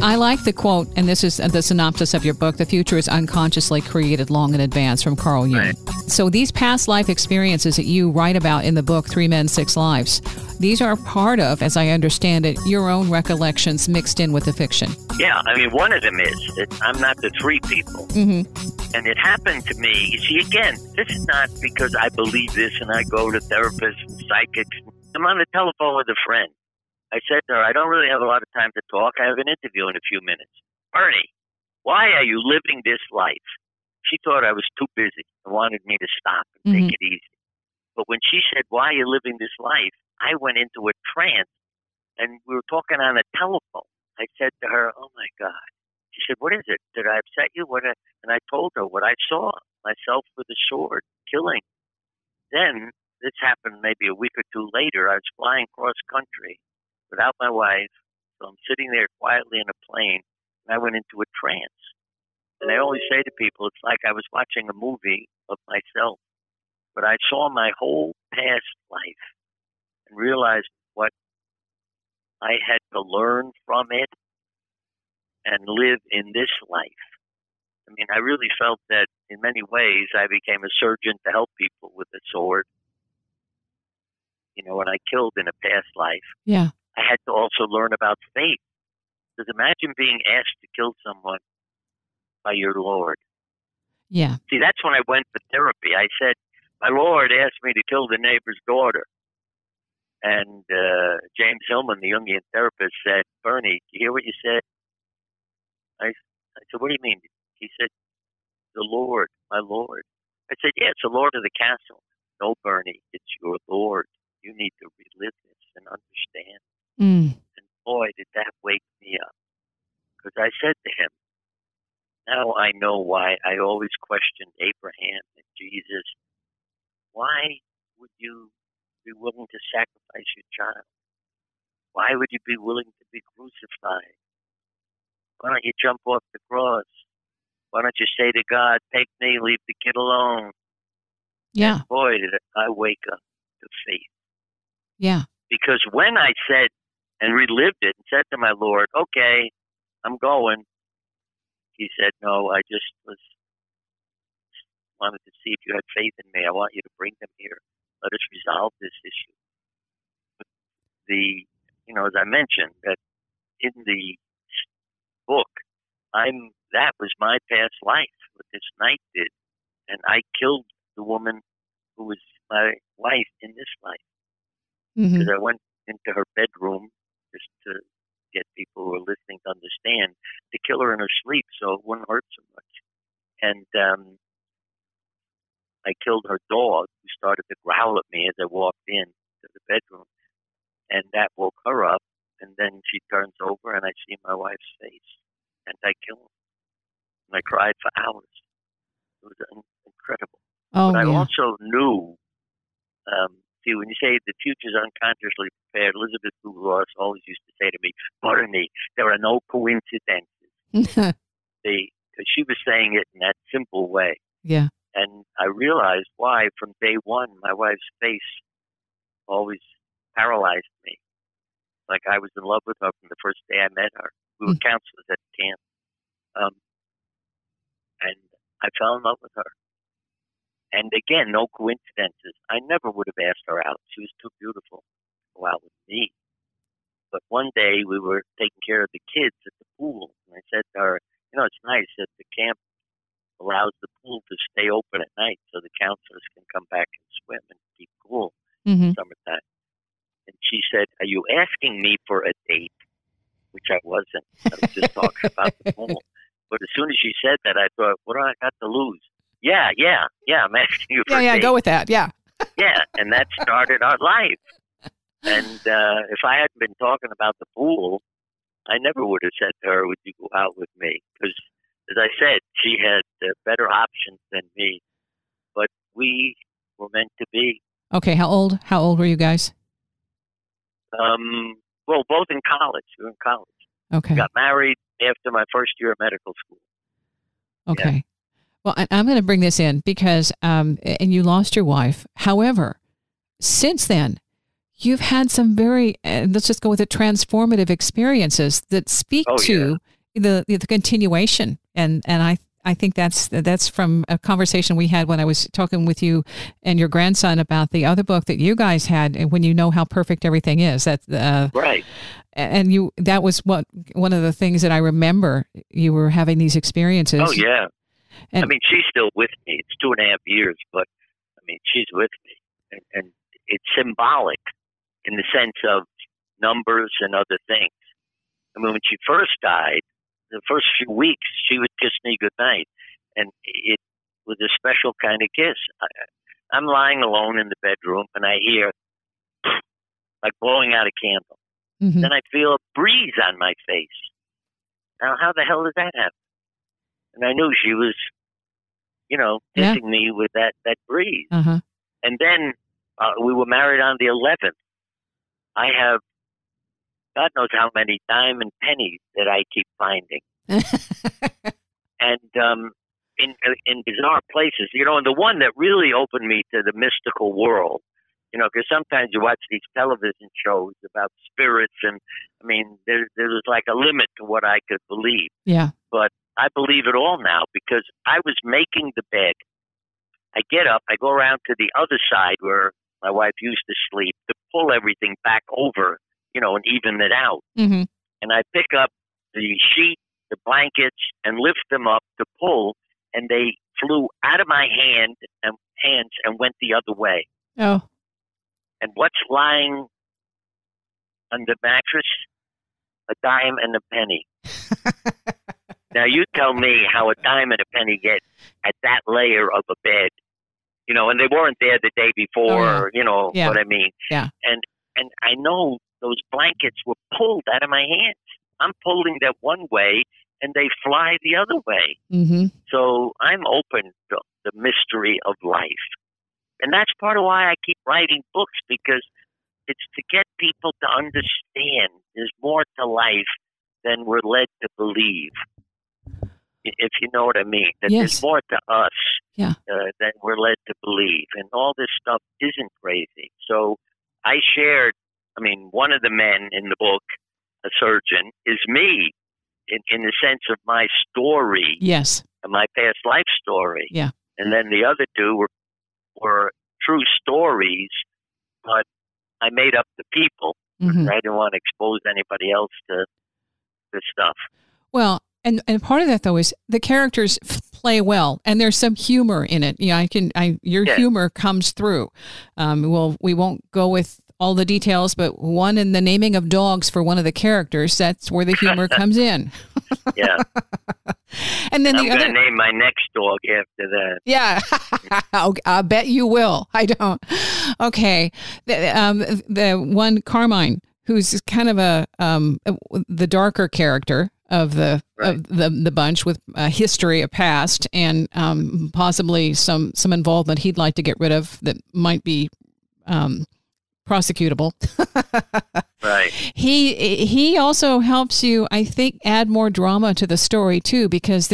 I like the quote, and this is the synopsis of your book, "The future is unconsciously created long in advance," from Carl Jung. Right. So these past life experiences that you write about in the book, Three Men, Six Lives, these are part of, as I understand it, your own recollections mixed in with the fiction. Yeah, I mean, one of them is that I'm not the three people. Mm-hmm. And it happened to me. You see, again, this is not because I believe this and I go to therapists and psychics. I'm on the telephone with a friend. I said to her, I don't really have a lot of time to talk. I have an interview in a few minutes. Bernie, why are you living this life? She thought I was too busy and wanted me to stop and take it easy. But when she said, why are you living this life? I went into a trance, and we were talking on a telephone. I said to her, oh, my God. She said, what is it? Did I upset you? And I told her what I saw, myself with a sword, killing. Then, this happened maybe a week or two later. I was flying cross country without my wife. So I'm sitting there quietly in a plane, and I went into a trance. And I always say to people, it's like I was watching a movie of myself. But I saw my whole past life and realized what I had to learn from it and live in this life. I mean, I really felt that in many ways I became a surgeon to help people with a sword. You know, when I killed in a past life, I had to also learn about faith. Because imagine being asked to kill someone by your Lord. Yeah. See, that's when I went for therapy. I said, my Lord asked me to kill the neighbor's daughter. And James Hillman, the Jungian therapist, said, Bernie, do you hear what you said? I said, what do you mean? He said, the Lord, my Lord. I said, yeah, it's the Lord of the castle. No, Bernie, it's your Lord. You need to relive this and understand. And boy, did that wake me up. Because I said to him, now I know why I always questioned Abraham and Jesus. Why would you be willing to sacrifice your child? Why would you be willing to be crucified? Why don't you jump off the cross? Why don't you say to God, take me, leave the kid alone? Yeah. And boy, did I wake up to faith. Yeah. Because when I said and relived it and said to my Lord, okay, I'm going, he said, no, I just wanted to see if you had faith in me. I want you to bring them here. Let us resolve this issue. As I mentioned, that in the book, that was my past life, what this knight did. And I killed the woman who was my wife in this life. Because I went into her bedroom just to get people who are listening to understand, to kill her in her sleep so it wouldn't hurt so much. And I killed her dog, who started to growl at me as I walked in to the bedroom. And that woke her up. And then she turns over and I see my wife's face. And I kill her. And I cried for hours. It was incredible. Oh, but I also knew, when you say the future's unconsciously prepared, Elizabeth Kubler-Ross always used to say to me, Bernie, there are no coincidences. Because she was saying it in that simple way. Yeah. And I realized why from day one, my wife's face always paralyzed me. Like I was in love with her from the first day I met her. We were counselors at camp. And I fell in love with her. And again, no coincidences. I never would have asked her out. She was too beautiful to go out with me. But one day we were taking care of the kids at the pool. And I said to her, it's nice that the camp allows the pool to stay open at night so the counselors can come back and swim and keep cool in the summertime. And she said, are you asking me for a date? Which I wasn't. I was just talking about the pool. But as soon as she said that, I thought, what do I got to lose? Yeah, I'm asking you for a date. Yeah, go with that, yeah. Yeah, and that started our life. And if I hadn't been talking about the pool, I never would have said to her, would you go out with me? Because, as I said, she had better options than me. But we were meant to be. Okay, how old were you guys? Well, both in college. We were in college. Okay. We got married after my first year of medical school. Okay. Yeah. Well, I'm going to bring this in because, and you lost your wife. However, since then, you've had some very, let's just go with it, transformative experiences that speak to the continuation, and I think that's from a conversation we had when I was talking with you and your grandson about the other book that you guys had, and when you know how perfect everything is. That's right. And that was one of the things that I remember. You were having these experiences. Oh yeah. And, I mean, she's still with me. It's 2.5 years, but I mean, she's with me, and it's symbolic in the sense of numbers and other things. I mean, when she first died, the first few weeks, she would kiss me goodnight, and it was a special kind of kiss. I'm lying alone in the bedroom, and I hear like blowing out a candle. mm-hmm. Then I feel a breeze on my face. Now, how the hell did that happen? And I knew she was, kissing me with that breeze. Uh-huh. And then we were married on the 11th. I have God knows how many diamond pennies that I keep finding. And in bizarre places, and the one that really opened me to the mystical world, because sometimes you watch these television shows about spirits, and I mean, there's like a limit to what I could believe. Yeah. But I believe it all now, because I was making the bed. I get up, I go around to the other side where my wife used to sleep to pull everything back over, and even it out. Mm-hmm. And I pick up the sheet, the blankets, and lift them up to pull, and they flew out of my hands and went the other way. Oh. And what's lying on the mattress? A dime and a penny. Now you tell me how a dime and a penny get at that layer of a bed, and they weren't there the day before, Yeah. what I mean. Yeah. And I know those blankets were pulled out of my hands. I'm pulling them one way, and they fly the other way. Mm-hmm. So I'm open to the mystery of life. And that's part of why I keep writing books, because it's to get people to understand there's more to life than we're led to believe, if you know what I mean. That Yes. There's more to us than we're led to believe. And all this stuff isn't crazy. So I shared, one of the men in the book, a surgeon, is me in the sense of my story. Yes. My past life story. Yeah. And then the other two were true stories, but I made up the people. Mm-hmm. I didn't want to expose anybody else to this stuff. Well, and part of that though is the characters play well, and there's some humor in it. Your humor comes through. We won't go with all the details, but one in the naming of dogs for one of the characters, that's where the humor comes in. Yeah. And then I'm going to name my next dog after that. Yeah. I bet you will. I don't. Okay. The one, Carmine, who's kind of the darker character of the bunch, with a history, a past, and possibly some involvement he'd like to get rid of that might be prosecutable. Right. He also helps you, I think, add more drama to the story too, because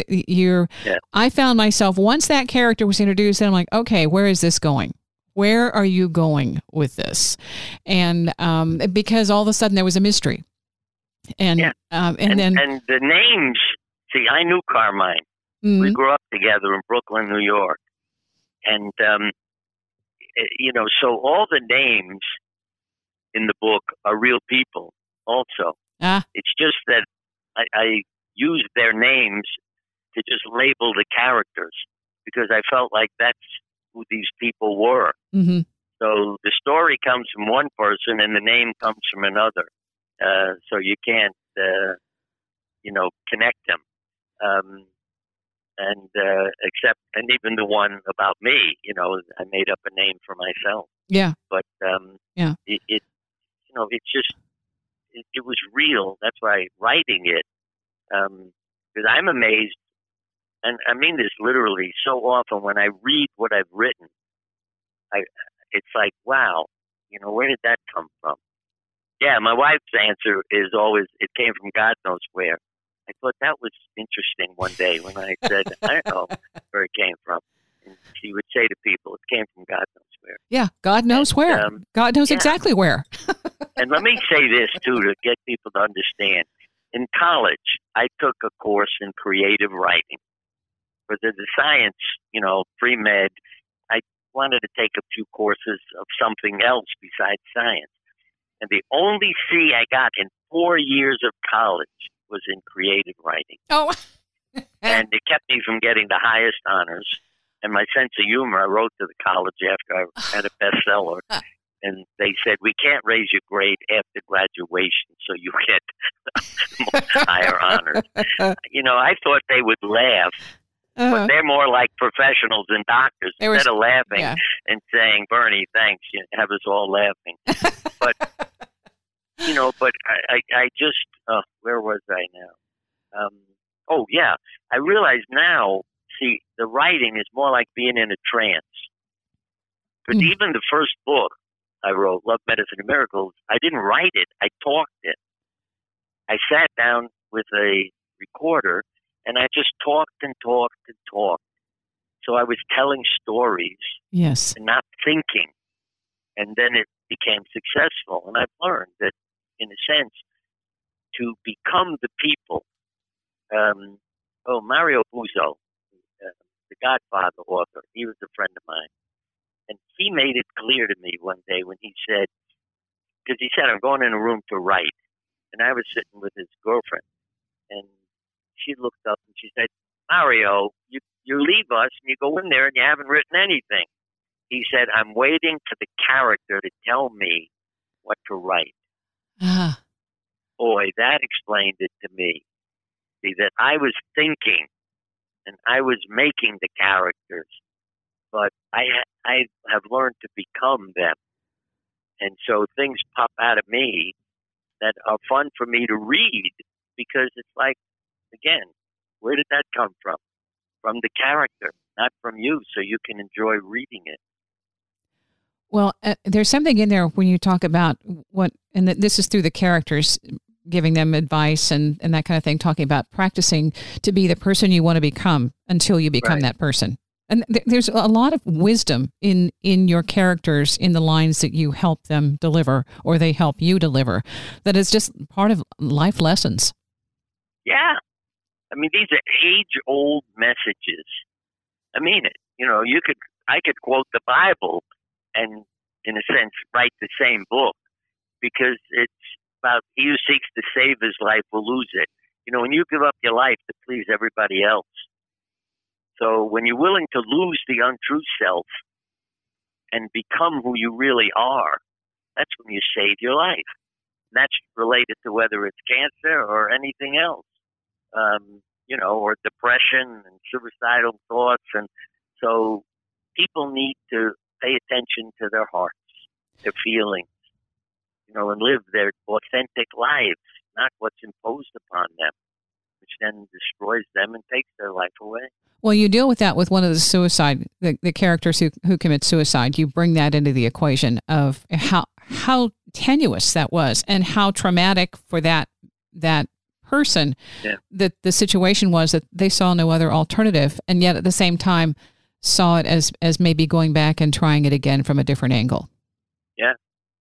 I found myself, once that character was introduced, and I'm like, okay, where is this going? Where are you going with this? And because all of a sudden there was a mystery. And then the names. See, I knew Carmine. Mm-hmm. We grew up together in Brooklyn, New York, and so all the names in the book are real people. Also, it's just that I used their names to just label the characters, because I felt like that's who these people were. Mm-hmm. So the story comes from one person, and the name comes from another. So you can't, connect them. And even the one about me, I made up a name for myself. Yeah. But, it was real. That's why writing it, because I'm amazed, and I mean this literally, so often when I read what I've written, it's like, wow, where did that come from? Yeah, my wife's answer is always, it came from God knows where. I thought that was interesting one day when I said, I don't know where it came from. And she would say to people, it came from God knows where. Yeah, God knows where. God knows exactly where. And let me say this, too, to get people to understand. in college, I took a course in creative writing. For the science, pre-med, I wanted to take a few courses of something else besides science. And the only C I got in 4 years of college was in creative writing. Oh. And it kept me from getting the highest honors. And my sense of humor, I wrote to the college after I had a bestseller. And they said, we can't raise your grade after graduation, so you get higher honors. I thought they would laugh. But they're more like professionals and doctors. Instead of laughing and saying, Bernie, thanks, you have us all laughing. But, but I just, where was I now? I realize now, see, the writing is more like being in a trance. But even the first book I wrote, Love, Medicine, and Miracles, I didn't write it. I talked it. I sat down with a recorder and I just talked and talked and talked. So I was telling stories yes, and not thinking. And then it became successful. And I've learned that, in a sense, to become the people. Mario Puzo, the Godfather author, he was a friend of mine. And he made it clear to me one day when he said, because he said, I'm going in a room to write. And I was sitting with his girlfriend. And she looked up and she said, Mario, you leave us and you go in there and you haven't written anything. He said, I'm waiting for the character to tell me what to write. Boy, that explained it to me. See, that I was thinking and I was making the characters, but I have learned to become them. And so things pop out of me that are fun for me to read because it's like, again, where did that come from? From the character, not from you, so you can enjoy reading it. Well, there's something in there when you talk about this is through the characters, giving them advice and that kind of thing, talking about practicing to be the person you want to become until you become that person. And there's a lot of wisdom in your characters, in the lines that you help them deliver or they help you deliver, that is just part of life lessons. Yeah. I mean, these are age-old messages. I mean it. I could quote the Bible and, in a sense, write the same book because it's about he who seeks to save his life will lose it. When you give up your life to please everybody else. So when you're willing to lose the untrue self and become who you really are, that's when you save your life. And that's related to whether it's cancer or anything else, or depression and suicidal thoughts. And so people need to pay attention to their hearts, their feelings, and live their authentic lives, not what's imposed upon them, which then destroys them and takes their life away. Well, you deal with that with one of the characters who commit suicide. You bring that into the equation of how tenuous that was and how traumatic for that person that the situation was, that they saw no other alternative, and yet at the same time saw it as maybe going back and trying it again from a different angle. Yeah.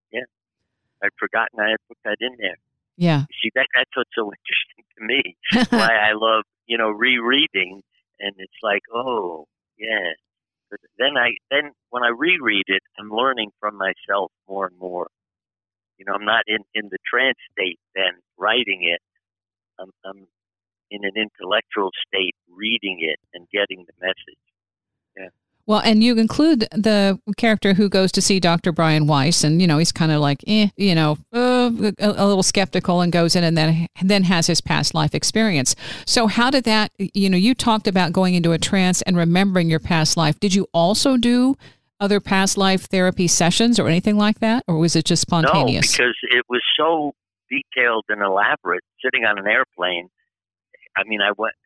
I'd forgotten I had put that in there. Yeah. See, that's what's so interesting to me. Why I love, rereading. And it's like, oh, yeah. But then when I reread it, I'm learning from myself more and more. I'm not in the trance state then writing it. I'm in an intellectual state reading it and getting the message. Yeah. Well, and you include the character who goes to see Dr. Brian Weiss, and, he's kind of like, a little skeptical, and goes in and then has his past life experience. So how did that, you talked about going into a trance and remembering your past life. Did you also do other past life therapy sessions or anything like that? Or was it just spontaneous? No, because it was so detailed and elaborate, sitting on an airplane. I mean,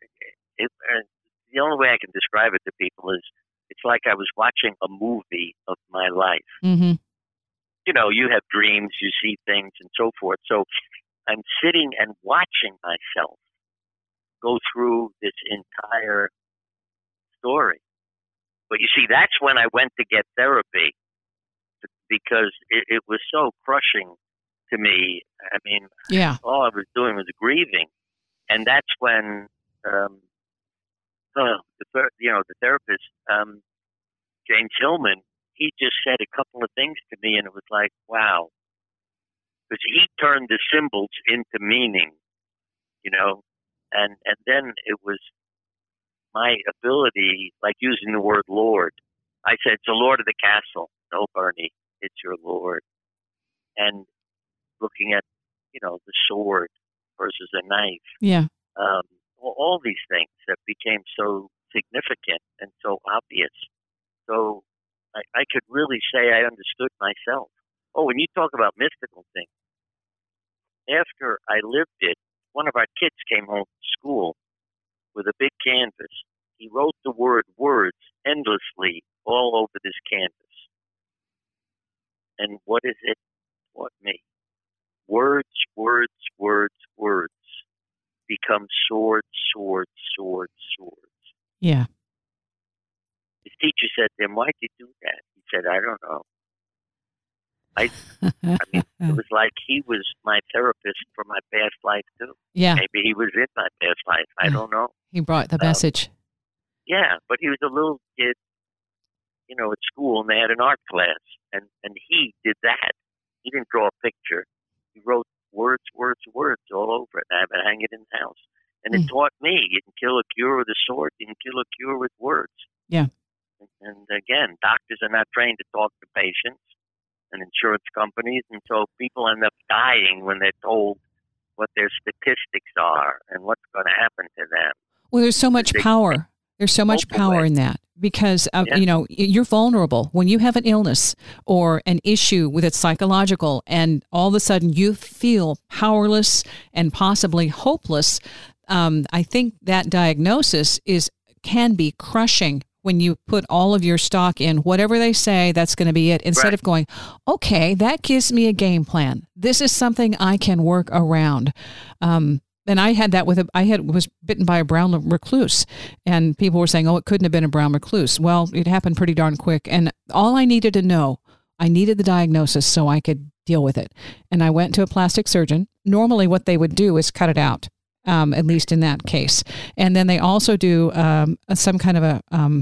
the only way I can describe it to people is, it's like I was watching a movie of my life. Mm-hmm. You have dreams, you see things, and so forth. So I'm sitting and watching myself go through this entire story. But you see, that's when I went to get therapy, because it was so crushing to me, I mean, Yeah. all I was doing was grieving. And that's when, the therapist, James Hillman, he just said a couple of things to me, and it was like, wow. Because he turned the symbols into meaning, and then it was my ability, like using the word Lord. I said, it's the Lord of the castle. No, Bernie, it's your Lord. And looking at, the sword versus a knife. Yeah. All these things that became so significant and so obvious. So I could really say I understood myself. Oh, when you talk about mystical things, after I lived it, one of our kids came home from school with a big canvas. He wrote the word words endlessly all over this canvas. And what is it? What me? Words, words, words, words become swords, swords, swords, swords. Yeah. His teacher said to him, why'd you do that? He said, I don't know. I mean, it was like he was my therapist for my past life, too. Yeah. Maybe he was in my past life. I don't know. He brought the message. Yeah, but he was a little kid, at school, and they had an art class, and he did that. He didn't draw a picture. He wrote words, words, words all over it, and I have it hanging in the house. And it taught me, you can kill a cure with a sword, you can kill a cure with words. Yeah. And again, doctors are not trained to talk to patients and insurance companies, and so people end up dying when they're told what their statistics are and what's going to happen to them. Well, there's so much power. There's so much power in that because, you're vulnerable. When you have an illness or an issue with it's psychological and all of a sudden you feel powerless and possibly hopeless, I think that diagnosis can be crushing when you put all of your stock in whatever they say, that's going to be it, instead of going, okay, that gives me a game plan. This is something I can work around. And I had that was bitten by a brown recluse, and people were saying, oh, it couldn't have been a brown recluse. Well, it happened pretty darn quick. And all I needed to know, I needed the diagnosis so I could deal with it. And I went to a plastic surgeon. Normally what they would do is cut it out. At least in that case. And then they also do some kind of a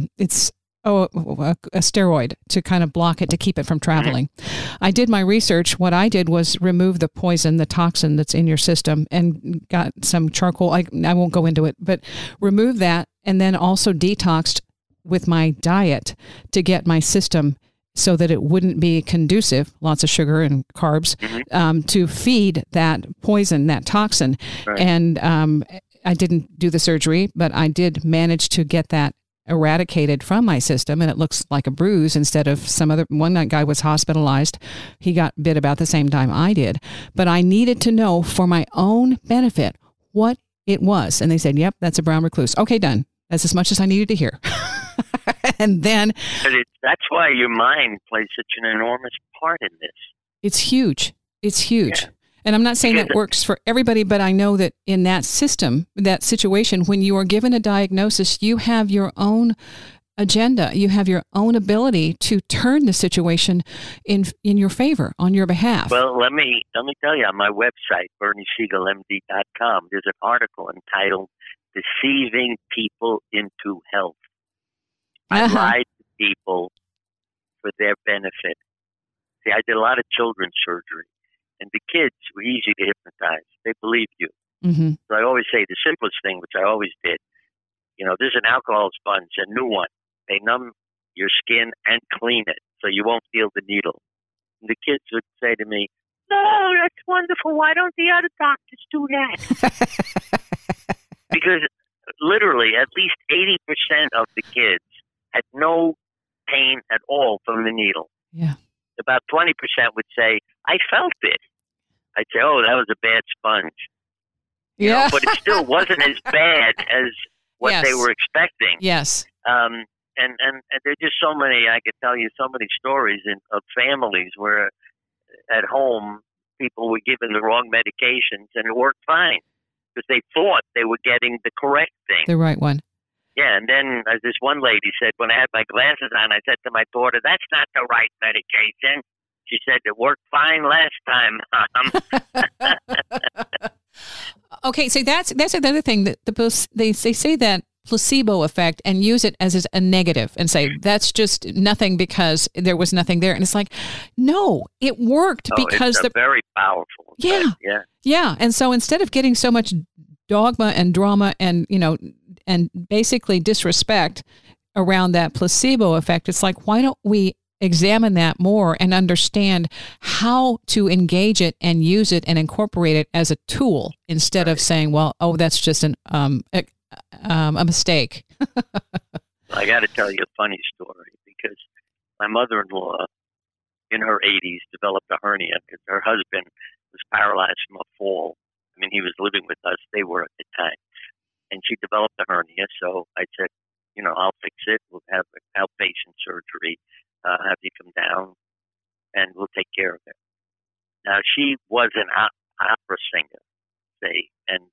steroid to kind of block it, to keep it from traveling. I did my research. What I did was remove the poison, the toxin that's in your system, and got some charcoal. I won't go into it, but remove that, and then also detoxed with my diet to get my system so that it wouldn't be conducive, lots of sugar and carbs, to feed that poison, that toxin. Right. And I didn't do the surgery, but I did manage to get that eradicated from my system, and it looks like a bruise instead of one guy was hospitalized. He got bit about the same time I did. But I needed to know for my own benefit what it was. And they said, yep, that's a brown recluse. Okay, done. That's as much as I needed to hear. And then... that's why your mind plays such an enormous part in this. It's huge. It's huge. Yeah. And I'm not saying that works for everybody, but I know that in that system, that situation, when you are given a diagnosis, you have your own agenda. You have your own ability to turn the situation in your favor, on your behalf. Well, let me tell you, on my website, BernieSiegelMD.com, there's an article entitled Deceiving People into Health. I lied to people for their benefit. See, I did a lot of children's surgery, and the kids were easy to hypnotize. They believed you. Mm-hmm. So I always say the simplest thing, which I always did, there's an alcohol sponge, a new one. They numb your skin and clean it so you won't feel the needle. And the kids would say to me, no, that's wonderful. Why don't the other doctors do that? Because literally at least 80% of the kids had no pain at all from the needle. Yeah. About 20% would say, I felt it. I'd say, oh, that was a bad sponge. You know, but it still wasn't as bad as what they were expecting. Yes. And there's just so many, I could tell you so many stories of families where at home people were given the wrong medications and it worked fine because they thought they were getting the correct thing. The right one. Yeah, and then as this one lady said, when I had my glasses on, I said to my daughter, that's not the right medication. She said it worked fine last time, Mom. Okay, so that's another thing that they say that placebo effect and use it as a negative and say that's just nothing because there was nothing there, and it's like, no, it worked because it's very powerful. Yeah. And so instead of getting so much dogma and drama and and basically disrespect around that placebo effect, it's like, why don't we examine that more and understand how to engage it and use it and incorporate it as a tool instead of saying, well, that's just a mistake. I got to tell you a funny story, because my mother-in-law in her 80s developed a hernia because her husband was paralyzed from a fall. I mean, he was living with us. They were at the time. And she developed a hernia. So I said, I'll fix it. We'll have outpatient surgery. Have you come down and we'll take care of it. Now, she was an opera singer, and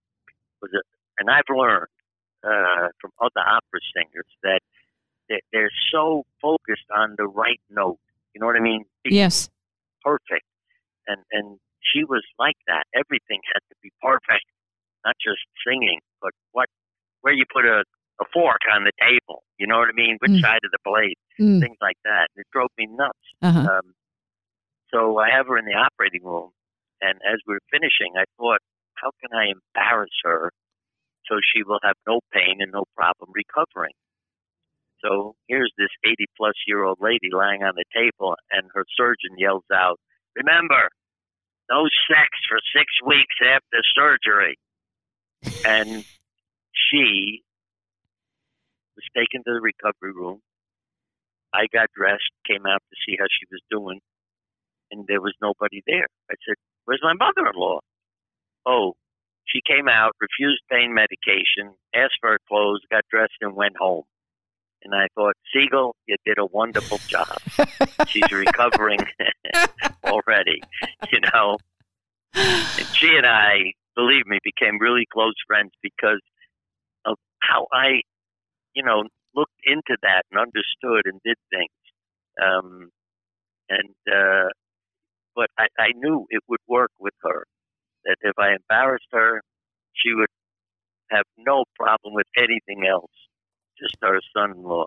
and I've learned from other opera singers that they're so focused on the right note. You know what I mean? Yes. Perfect. And she was like that. Everything had to be perfect, not just singing, but where you put a fork on the table. You know what I mean? Which side of the plate? Things like that. It drove me nuts. Uh-huh. So I have her in the operating room, and as we were finishing, I thought, how can I embarrass her so she will have no pain and no problem recovering? So here's this 80-plus-year-old lady lying on the table, and her surgeon yells out, "Remember, no sex for 6 weeks after surgery." And she was taken to the recovery room. I got dressed, came out to see how she was doing, and there was nobody there. I said, "Where's my mother-in-law?" Oh, she came out, refused pain medication, asked for her clothes, got dressed, and went home. And I thought, Siegel, you did a wonderful job. She's recovering already, And she and I, believe me, became really close friends because of how I, looked into that and understood and did things. But I knew it would work with her, that if I embarrassed her, she would have no problem with anything else, just her son-in-law.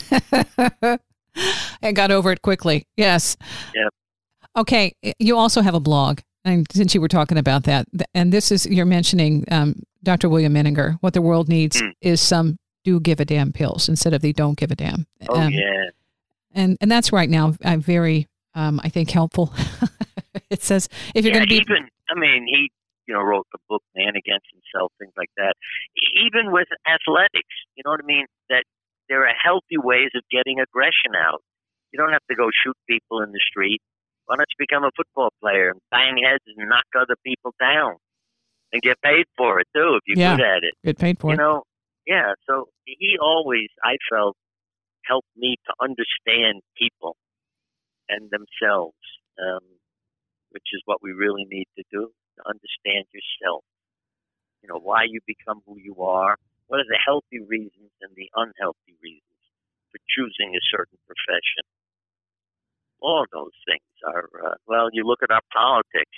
And got over it quickly. Yes. Yeah. Okay. You also have a blog, and since you were talking about that, and you're mentioning Dr. William Menninger, what the world needs is some do give a damn pills instead of the don't give a damn. Oh, yeah. And that's right now very, I think, helpful. It says, if you're going to be... he wrote the book Man Against Himself, things like that. Even with athletics, you know what I mean? That there are healthy ways of getting aggression out. You don't have to go shoot people in the street. Why don't you become a football player and bang heads and knock other people down and get paid for it, too, if you're good at it. Get paid for it. Yeah, so he always, I felt, helped me to understand people and themselves, which is what we really need to do, to understand yourself. Why you become who you are, what are the healthy reasons and the unhealthy reasons for choosing a certain profession. All those things are, you look at our politics,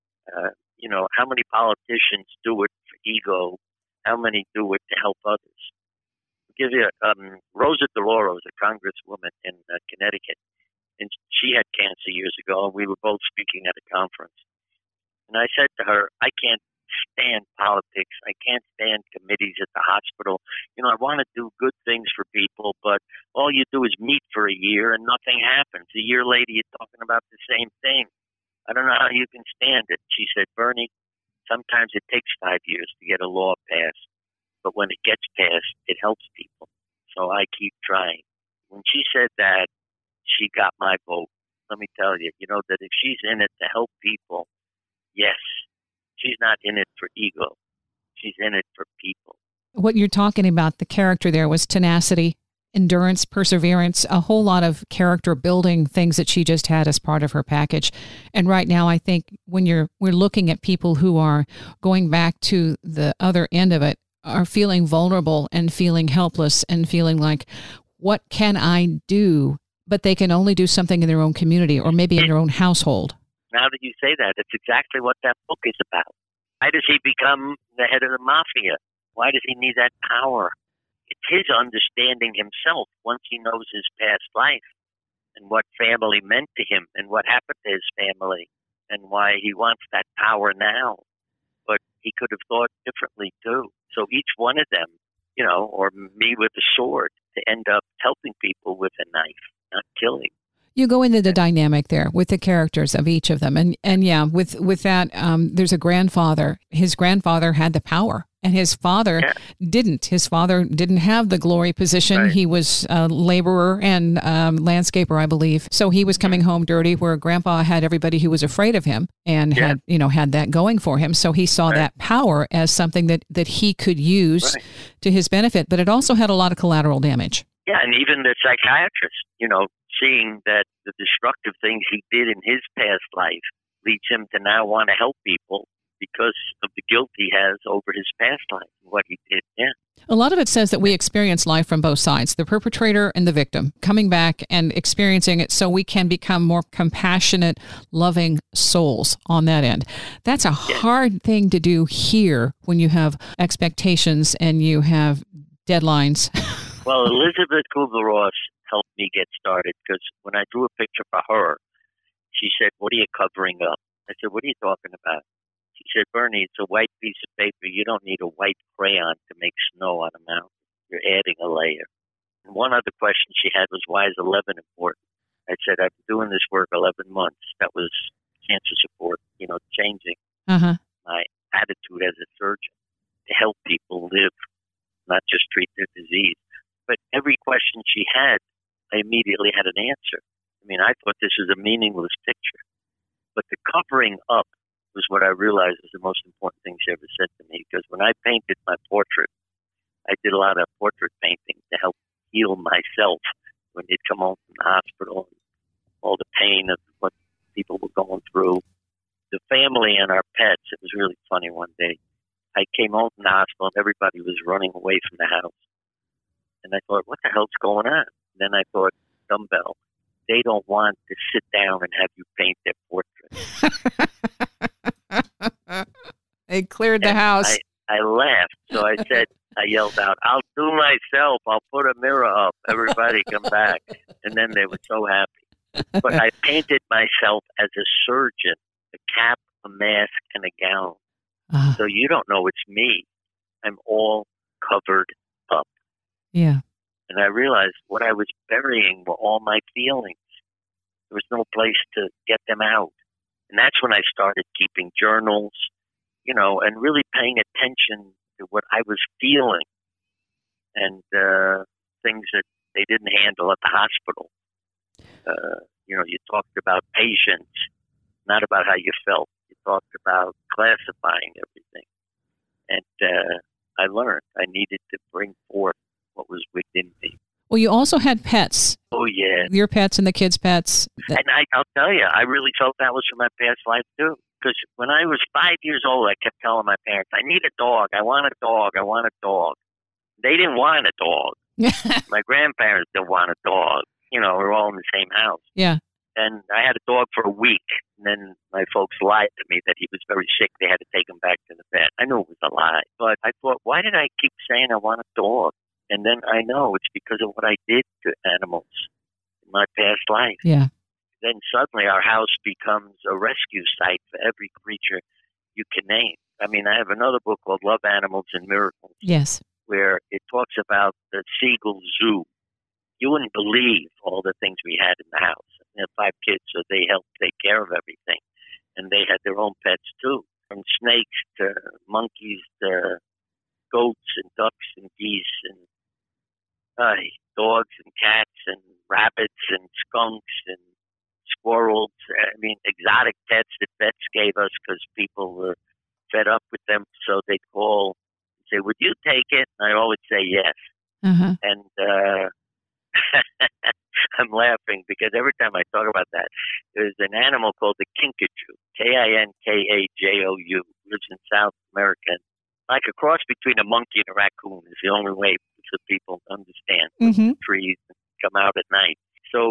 how many politicians do it for ego, how many do it to help others. I'll give you, Rosa DeLauro is a congresswoman in Connecticut, and she had cancer years ago, and we were both speaking at a conference. And I said to her, I can't stand politics. I can't stand committees at the hospital. I want to do good things for people, but all you do is meet for a year and nothing happens. A year later, you're talking about the same thing. I don't know how you can stand it. She said, Bernie, sometimes it takes 5 years to get a law passed, but when it gets passed, it helps people. So I keep trying. When she said that, she got my vote. Let me tell you, that if she's in it to help people, yes, she's not in it for ego. She's in it for people. What you're talking about, the character there was tenacity, endurance, perseverance, a whole lot of character building things that she just had as part of her package. And right now, I think when we're looking at people who are going back to the other end of it, are feeling vulnerable and feeling helpless and feeling like, what can I do But they can only do something in their own community or maybe in their own household. Now that you say that, it's exactly what that book is about. Why does he become the head of the mafia? Why does he need that power? It's his understanding himself once he knows his past life and what family meant to him and what happened to his family and why he wants that power now. But he could have thought differently too. So each one of them, you know, or me with a sword, to end up helping people with a knife, not killing. You go into the dynamic there with the characters of each of them. And yeah, with that, there's a grandfather. His grandfather had the power and his father didn't. His father didn't have the glory position. Right. He was a laborer and landscaper, I believe. So he was coming home dirty, where grandpa had everybody who was afraid of him and had that going for him. So he saw that power as something that he could use to his benefit, but it also had a lot of collateral damage. Yeah, and even the psychiatrist, seeing that the destructive things he did in his past life leads him to now want to help people because of the guilt he has over his past life and what he did. Yeah. A lot of it says that we experience life from both sides, the perpetrator and the victim, coming back and experiencing it so we can become more compassionate, loving souls on that end. That's a hard thing to do here when you have expectations and you have deadlines. Well, Elizabeth Kubler-Ross helped me get started because when I drew a picture for her, she said, "What are you covering up?" I said, "What are you talking about?" She said, "Bernie, it's a white piece of paper. You don't need a white crayon to make snow on a mountain. You're adding a layer." And one other question she had was, "Why is 11 important?" I said, "I've been doing this work 11 months. That was cancer support, changing my attitude as a surgeon to help people live, not just treat their disease." But every question she had, I immediately had an answer. I mean, I thought this was a meaningless picture. But the covering up was what I realized was the most important thing she ever said to me. Because when I painted my portrait, I did a lot of portrait painting to help heal myself when they'd come home from the hospital and all the pain of what people were going through. The family and our pets, it was really funny one day. I came home from the hospital and everybody was running away from the house. And I thought, what the hell's going on? Then I thought, dumbbell, they don't want to sit down and have you paint their portrait. They cleared the house. I laughed. So I yelled out, "I'll do myself. I'll put a mirror up. Everybody come back." And then they were so happy. But I painted myself as a surgeon, a cap, a mask, and a gown. So you don't know it's me. I'm all covered up. Yeah. And I realized what I was burying were all my feelings. There was no place to get them out. And that's when I started keeping journals, and really paying attention to what I was feeling and things that they didn't handle at the hospital. You talked about patience, not about how you felt. You talked about classifying everything. And I learned I needed to bring forth what was within me. Well, you also had pets. Oh, yeah. Your pets and the kids' pets. And I'll tell you, I really felt that was from my past life, too. Because when I was 5 years old, I kept telling my parents, "I need a dog. I want a dog. I want a dog." They didn't want a dog. My grandparents didn't want a dog. We were all in the same house. Yeah. And I had a dog for a week. And then my folks lied to me that he was very sick. They had to take him back to the vet. I knew it was a lie. But I thought, why did I keep saying I want a dog? And then I know it's because of what I did to animals in my past life. Yeah. Then suddenly our house becomes a rescue site for every creature you can name. I mean, I have another book called Love Animals and Miracles. Yes. Where it talks about the Siegel Zoo. You wouldn't believe all the things we had in the house. I have 5 kids, so they helped take care of everything. And they had their own pets, too. From snakes to monkeys to goats and ducks and geese and dogs and cats and rabbits and skunks and squirrels. I mean, exotic pets that vets gave us because people were fed up with them. So they'd call and say, "Would you take it?" And I always say yes. And I'm laughing because every time I talk about that, there's an animal called the kinkajou, Kinkajou, lives in South America. Like a cross between a monkey and a raccoon is the only way for people to understand. Trees come out at night. So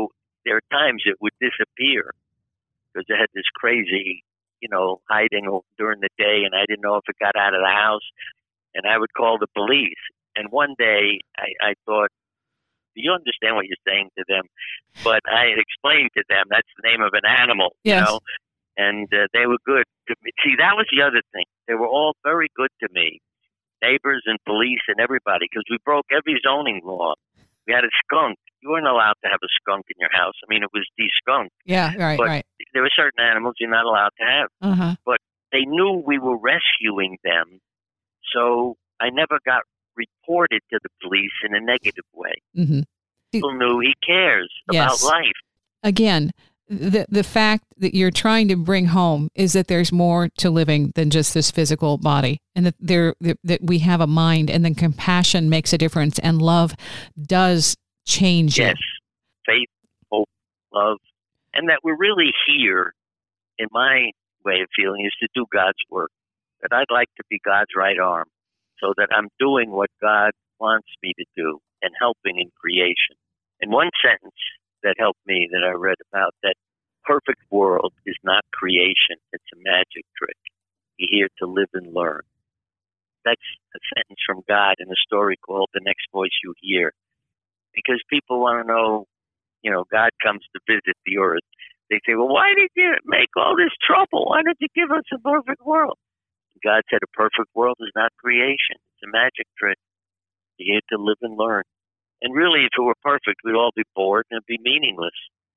there are times it would disappear because it had this crazy, hiding during the day, and I didn't know if it got out of the house, and I would call the police. And one day I thought, do you understand what you're saying to them? But I had explained to them that's the name of an animal, Yes. and they were good to me. See, that was the other thing. They were all very good to me, neighbors and police and everybody, because we broke every zoning law. We had a skunk. You weren't allowed to have a skunk in your house. I mean, it was de-skunked. Yeah, right, but right. There were certain animals you're not allowed to have. Uh-huh. But they knew we were rescuing them, so I never got reported to the police in a negative way. Mm-hmm. People knew he cares Yes. about life. Again, the fact that you're trying to bring home is that there's more to living than just this physical body, and that we have a mind, and then compassion makes a difference, and love does change Yes. you. Faith, hope, love, and that we're really here, in my way of feeling, is to do God's work. That I'd like to be God's right arm, so that I'm doing what God wants me to do and helping in creation. And one sentence that helped me that I read about, that perfect world is not creation, it's a magic trick. You're here to live and learn. That's a sentence from God in a story called The Next Voice You Hear. Because people want to know, God comes to visit the earth. They say, well, why did you make all this trouble? Why did you give us a perfect world? God said a perfect world is not creation. It's a magic trick. You're here to live and learn. And really, if it were perfect, we'd all be bored and it'd be meaningless.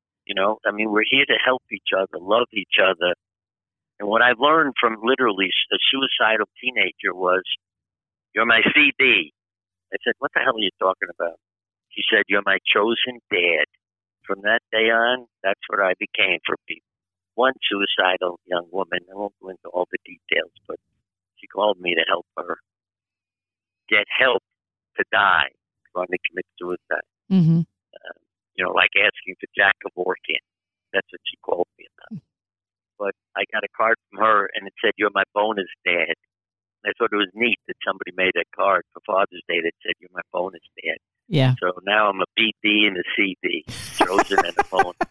We're here to help each other, love each other. And what I've learned from literally a suicidal teenager was, you're my CD. I said, what the hell are you talking about? She said, you're my chosen dad. From that day on, that's what I became for people. One suicidal young woman, I won't go into all the details, but she called me to help her get help to die, trying to commit suicide. Mm-hmm. Like asking for Jack Kevorkian. That's what she called me about. But I got a card from her, and it said, you're my bonus dad. And I thought it was neat that somebody made a card for Father's Day that said, you're my bonus dad. Yeah. So now I'm a BD and a CD, chosen and a bonus.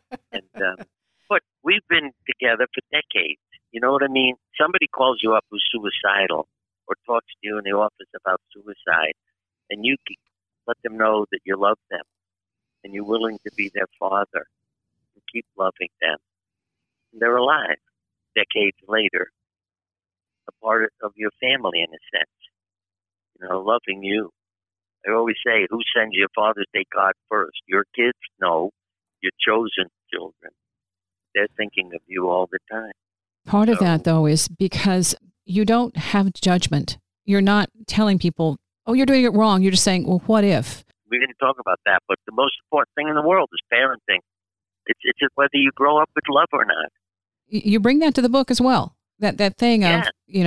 But we've been together for decades. You know what I mean? Somebody calls you up who's suicidal or talks to you in the office about suicide, and you let them know that you love them and you're willing to be their father and keep loving them. And they're alive decades later, a part of your family in a sense, loving you. I always say, who sends your Father's Day card first? Your kids? No, your chosen children. They're thinking of you all the time. Part of that, though, is because you don't have judgment. You're not telling people, oh, you're doing it wrong. You're just saying, well, what if? We didn't talk about that, but the most important thing in the world is parenting. It's whether you grow up with love or not. You bring that to the book as well. That thing of,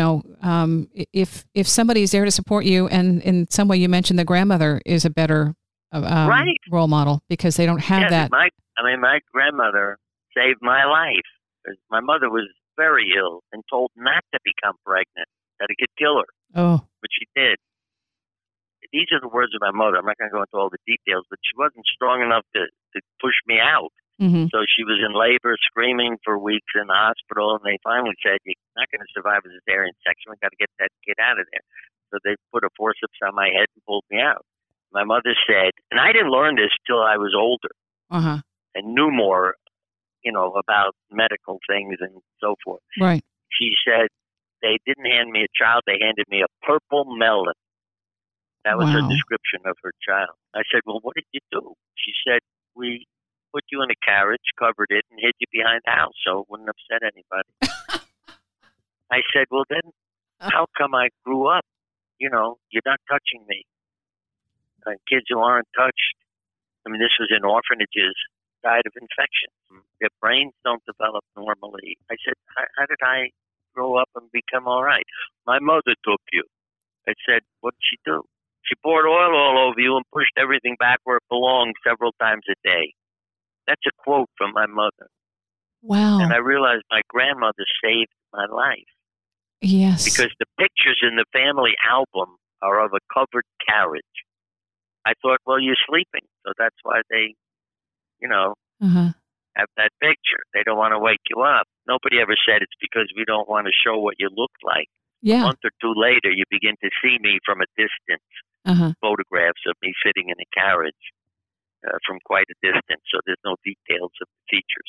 if somebody's there to support you, and in some way you mentioned the grandmother is a better right. role model because they don't have that. My grandmother saved my life. My mother was very ill and told not to become pregnant, that it could kill her. Oh. But she did. These are the words of my mother. I'm not going to go into all the details, but she wasn't strong enough to push me out. Mm-hmm. So she was in labor, screaming for weeks in the hospital, and they finally said, you're not going to survive a cesarean section. We've got to get that kid out of there. So they put a forceps on my head and pulled me out. My mother said, and I didn't learn this till I was older and knew more, about medical things and so forth. Right. She said, they didn't hand me a child, they handed me a purple melon. That was her description of her child. I said, well, what did you do? She said, we put you in a carriage, covered it, and hid you behind the house so it wouldn't upset anybody. I said, well, then how come I grew up? You're not touching me. Kids who aren't touched, this was in orphanages, died of infections. Their brains don't develop normally. I said, how did I grow up and become all right? My mother took you. I said, what did she do? She poured oil all over you and pushed everything back where it belonged several times a day. That's a quote from my mother. Wow. And I realized my grandmother saved my life. Yes. Because the pictures in the family album are of a covered carriage. I thought, well, you're sleeping. So that's why they, Uh-huh. have that picture. They don't want to wake you up. Nobody ever said it's because we don't want to show what you look like. A Yeah. month or two later, you begin to see me from a distance, Uh-huh. photographs of me sitting in a carriage from quite a distance, so there's no details of the features.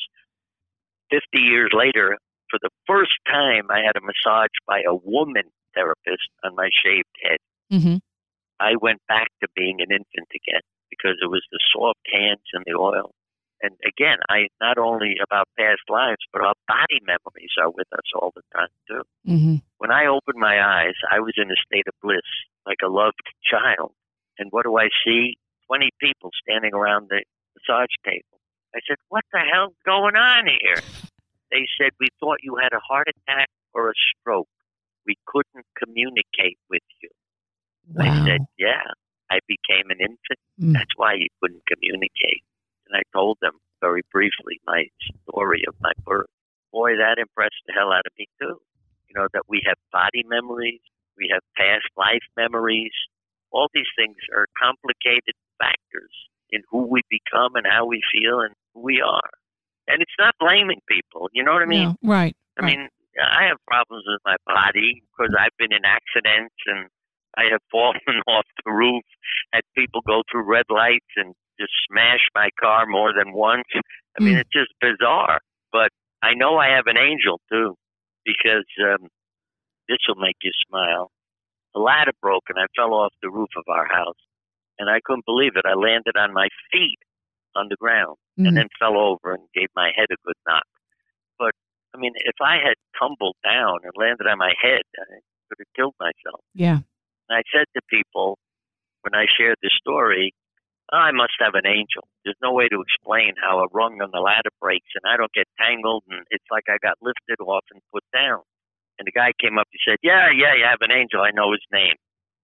50 years later, for the first time, I had a massage by a woman therapist on my shaved head. Mm-hmm. I went back to being an infant again because it was the soft hands and the oil. And again, I not only about past lives, but our body memories are with us all the time too. Mm-hmm. When I opened my eyes, I was in a state of bliss, like a loved child. And what do I see? 20 people standing around the massage table. I said, "What the hell's going on here?" They said, "We thought you had a heart attack or a stroke. We couldn't communicate with you." Wow. I said, "Yeah, I became an infant. That's why you couldn't communicate." And I told them very briefly my story of my birth. Boy, that impressed the hell out of me too. You know, that we have body memories, we have past life memories. All these things are complicated factors in who we become and how we feel and who we are. And it's not blaming people. You know what I mean? No, right. I mean, I have problems with my body because I've been in accidents and I have fallen off the roof, had people go through red lights and just smash my car more than once. I mean, it's just bizarre. But I know I have an angel, too, because this will make you smile. The ladder broke and I fell off the roof of our house. And I couldn't believe it. I landed on my feet on the ground and then fell over and gave my head a good knock. But, I mean, if I had tumbled down and landed on my head, I could have killed myself. Yeah. And I said to people when I shared the story, I must have an angel. There's no way to explain how a rung on the ladder breaks and I don't get tangled and it's like I got lifted off and put down. And the guy came up and said, yeah, you have an angel. I know his name.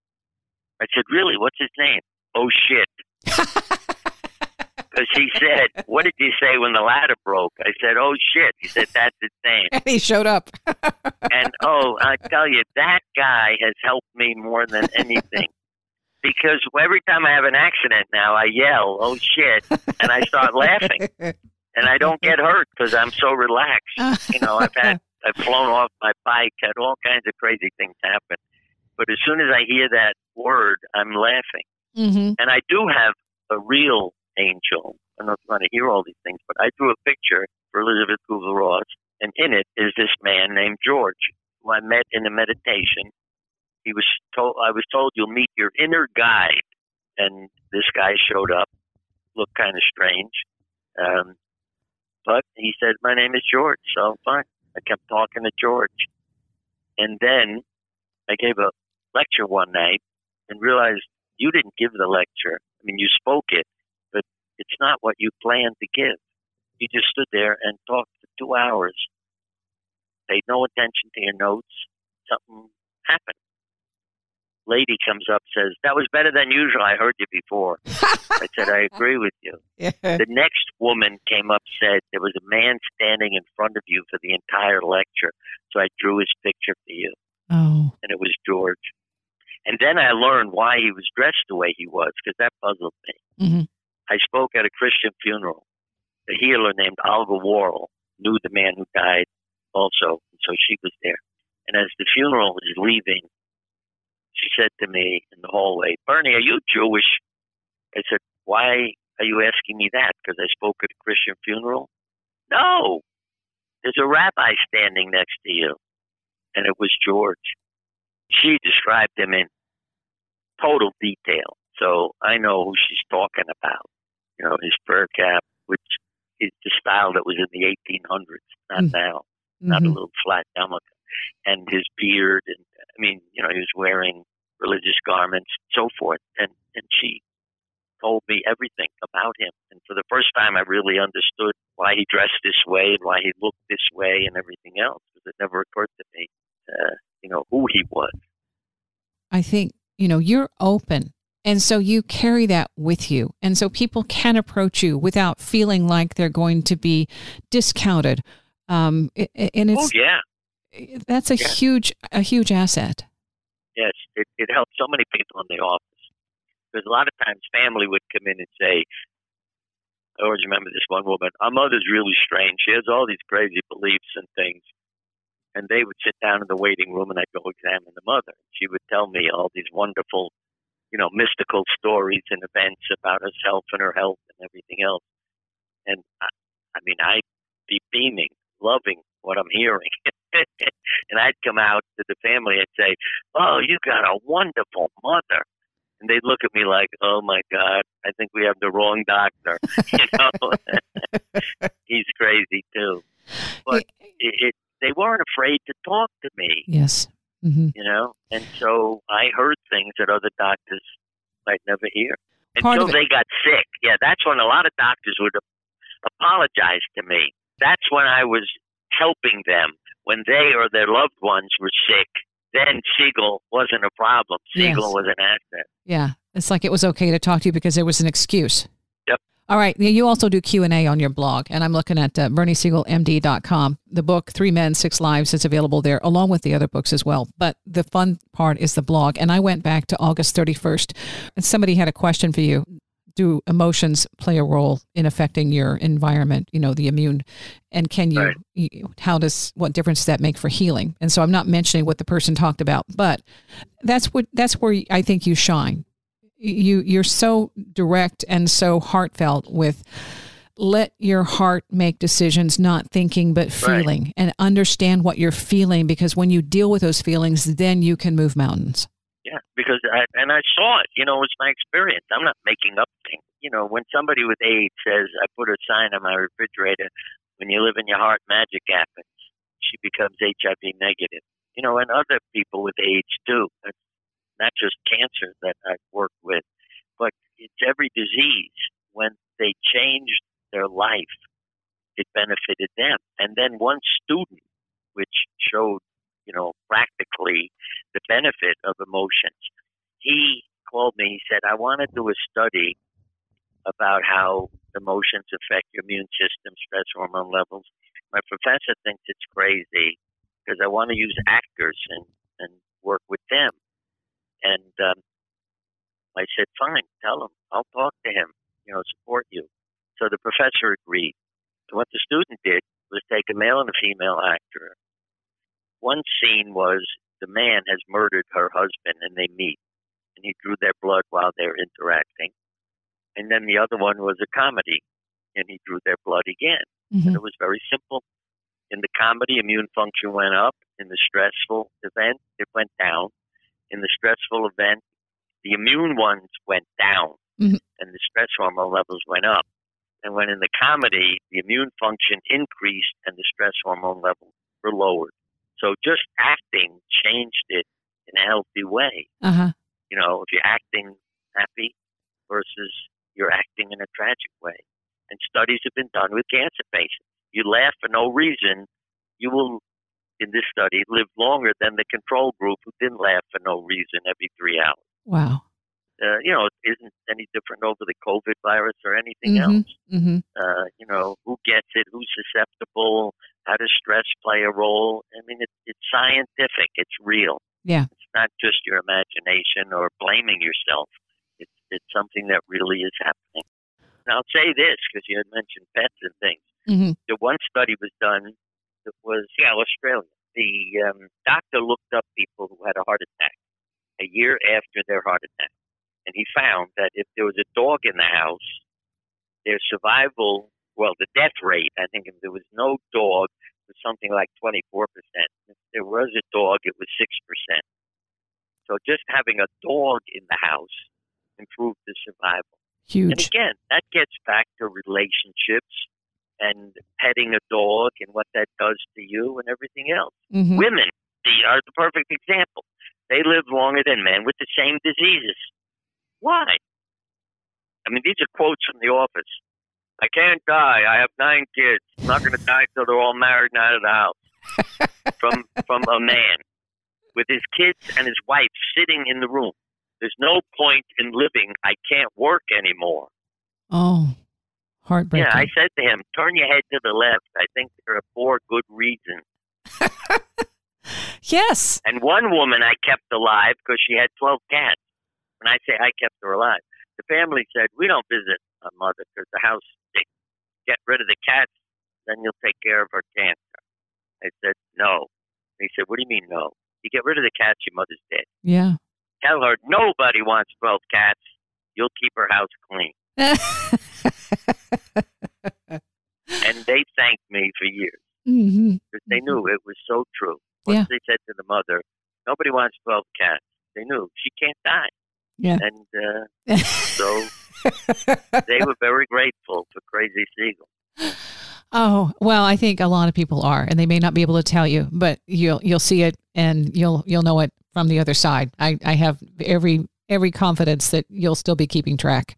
I said, really? What's his name? Oh, shit. Because he said, what did you say when the ladder broke? I said, oh, shit. He said, that's his name. And he showed up. And, I tell you, that guy has helped me more than anything. Because every time I have an accident now, I yell, oh, shit, and I start laughing. And I don't get hurt because I'm so relaxed. You know, I've flown off my bike, had all kinds of crazy things happen. But as soon as I hear that word, I'm laughing. Mm-hmm. And I do have a real angel. I don't know if you want to hear all these things, but I drew a picture for Elizabeth Kubler-Ross, and in it is this man named George, who I met in a meditation. I was told you'll meet your inner guide, and this guy showed up, looked kind of strange, but he said, my name is George, so fine. I kept talking to George, and then I gave a lecture one night and realized you didn't give the lecture. I mean, you spoke it, but it's not what you planned to give. You just stood there and talked for 2 hours, paid no attention to your notes. Something happened. Lady comes up, says, that was better than usual. I heard you before. I said, I agree with you. Yeah. The next woman came up, said, there was a man standing in front of you for the entire lecture. So I drew his picture for you. Oh. And it was George. And then I learned why he was dressed the way he was, because that puzzled me. Mm-hmm. I spoke at a Christian funeral. The healer named Olga Worrell knew the man who died also, so she was there. And as the funeral was leaving, she said to me in the hallway, Bernie, are you Jewish? I said, why are you asking me that? Because I spoke at a Christian funeral? No, there's a rabbi standing next to you. And it was George. She described him in total detail. So I know who she's talking about. You know, his prayer cap, which is the style that was in the 1800s, not now, not a little flat yarmulke. And his beard, and I mean, you know, he was wearing religious garments, so forth. And she told me everything about him. And for the first time, I really understood why he dressed this way and why he looked this way and everything else, because it never occurred to me, you know, who he was. I think, you know, you're open. And so you carry that with you. And so people can approach you without feeling like they're going to be discounted. And it's, that's a huge asset. Yes, it helps so many people in the office. Because a lot of times family would come in and say, I always remember this one woman. Our mother's really strange. She has all these crazy beliefs and things. And they would sit down in the waiting room, and I'd go examine the mother. She would tell me all these wonderful, mystical stories and events about herself and her health and everything else. And I'd be beaming, loving what I'm hearing. And I'd come out to the family and say, "Oh, you got a wonderful mother." And they'd look at me like, "Oh my God, I think we have the wrong doctor." He's crazy too. But they weren't afraid to talk to me. Yes. Mm-hmm. And so I heard things that other doctors might never hear. Until they got sick. Yeah, that's when a lot of doctors would apologize to me. That's when I was helping them. When they or their loved ones were sick, then Siegel wasn't a problem. Siegel was an asset. Yeah. It's like it was okay to talk to you because there was an excuse. Yep. All right. You also do Q&A on your blog, and I'm looking at BernieSiegelMD.com. The book, 3 Men, 6 Lives, is available there, along with the other books as well. But the fun part is the blog. And I went back to August 31st, and somebody had a question for you. Do emotions play a role in affecting your environment, the immune? And can you, what difference does that make for healing? And so I'm not mentioning what the person talked about, but that's where I think you shine. You're so direct and so heartfelt with let your heart make decisions, not thinking, but feeling, and understand what you're feeling, because when you deal with those feelings, then you can move mountains. Yeah, because I saw it, it was my experience. I'm not making up things. When somebody with AIDS says, I put a sign on my refrigerator, when you live in your heart, magic happens. She becomes HIV negative. And other people with AIDS too. It's not just cancer that I've worked with, but it's every disease. When they changed their life, it benefited them. And then one student, which showed practically the benefit of emotions. He called me, he said, I want to do a study about how emotions affect your immune system, stress hormone levels. My professor thinks it's crazy because I want to use actors and work with them. And I said, fine, tell him. I'll talk to him, support you. So the professor agreed. So what the student did was take a male and a female actor. One scene was the man has murdered her husband and they meet, and he drew their blood while they're interacting. And then the other one was a comedy, and he drew their blood again. Mm-hmm. And it was very simple. In the comedy, immune function went up. In the stressful event, it went down. In the stressful event, the immune ones went down, mm-hmm. and the stress hormone levels went up. And when in the comedy, the immune function increased and the stress hormone levels were lowered. So just acting changed it in a healthy way. Uh-huh. If you're acting happy versus you're acting in a tragic way. And studies have been done with cancer patients. You laugh for no reason, you will, in this study, live longer than the control group who didn't laugh for no reason every 3 hours. Wow. It isn't any different over the COVID virus or anything else. Mm-hmm. Who gets it, who's susceptible, how does stress play a role? I mean, it's scientific, it's real. Yeah. It's not just your imagination or blaming yourself. It's something that really is happening. And I'll say this, because you had mentioned pets and things. Mm-hmm. The one study was done that was, Australia. The doctor looked up people who had a heart attack a year after their heart attack. And he found that if there was a dog in the house, their survival, the death rate, I think if there was no dog, was something like 24%. If there was a dog, it was 6%. So just having a dog in the house improved the survival. Huge. And again, that gets back to relationships and petting a dog and what that does to you and everything else. Mm-hmm. Women are the perfect example. They live longer than men with the same diseases. Why? I mean, these are quotes from The Office. I can't die. I have 9 kids. I'm not going to die until they're all married and out of the house. From a man with his kids and his wife sitting in the room. There's no point in living. I can't work anymore. Oh, heartbreaking. Yeah, I said to him, turn your head to the left. I think there are 4 good reasons. Yes. And one woman I kept alive because she had 12 cats. When I say I kept her alive, the family said, we don't visit our mother, because the house, they get rid of the cats, then you'll take care of her cancer. I said, no. He said, what do you mean, no? You get rid of the cats, your mother's dead. Yeah. Tell her nobody wants 12 cats. You'll keep her house clean. And they thanked me for years. Mm-hmm. Because they knew it was so true. Once they said to the mother, nobody wants 12 cats, they knew she can't die. Yeah. And so they were very grateful for Crazy Seagull. Oh, well, I think a lot of people are, and they may not be able to tell you, but you'll see it and you'll know it from the other side. I have every confidence that you'll still be keeping track.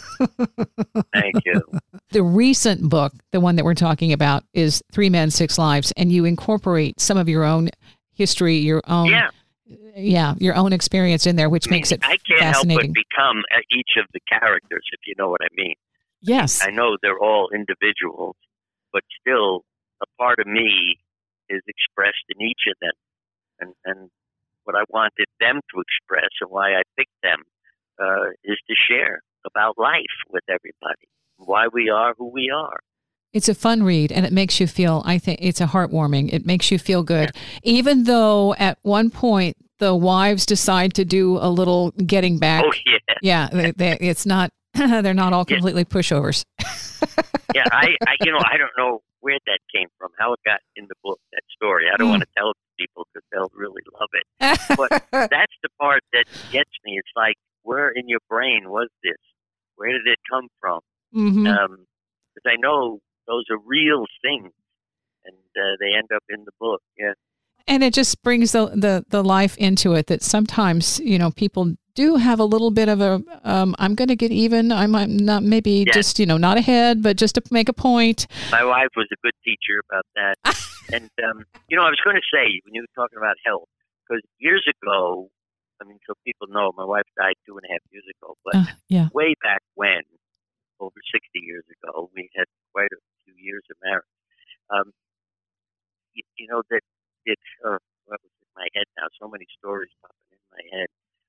Thank you. The recent book, the one that we're talking about, is 3 Men, 6 Lives, and you incorporate some of your own history, your own your own experience in there, which makes it I can't fascinating. help but become each of the characters, if you know what I mean. Yes. I know they're all individuals, but still a part of me is expressed in each of them. And what I wanted them to express and why I picked them is to share about life with everybody, why we are who we are. It's a fun read, and it makes you feel, I think it's a heartwarming. It makes you feel good. Yeah. Even though at one point the wives decide to do a little getting back. Oh, yeah. Yeah, it's not, they're not all completely pushovers. Yeah, I don't know where that came from, how it got in the book, that story. I don't want to tell it to people because they'll really love it. But that's the part that gets me. It's like, where in your brain was this? Where did it come from? Mm-hmm. Because I know those are real things, and they end up in the book. Yeah, and it just brings the life into it that sometimes people do have a little bit of a I'm going to get even. I might not maybe just not ahead, but just to make a point. My wife was a good teacher about that, and I was going to say when you were talking about health, because years ago. I mean, so people know my wife died 2.5 years ago, but way back when, over 60 years ago, we had quite a few years of marriage. That it's, what was in my head now? So many stories popping in my head.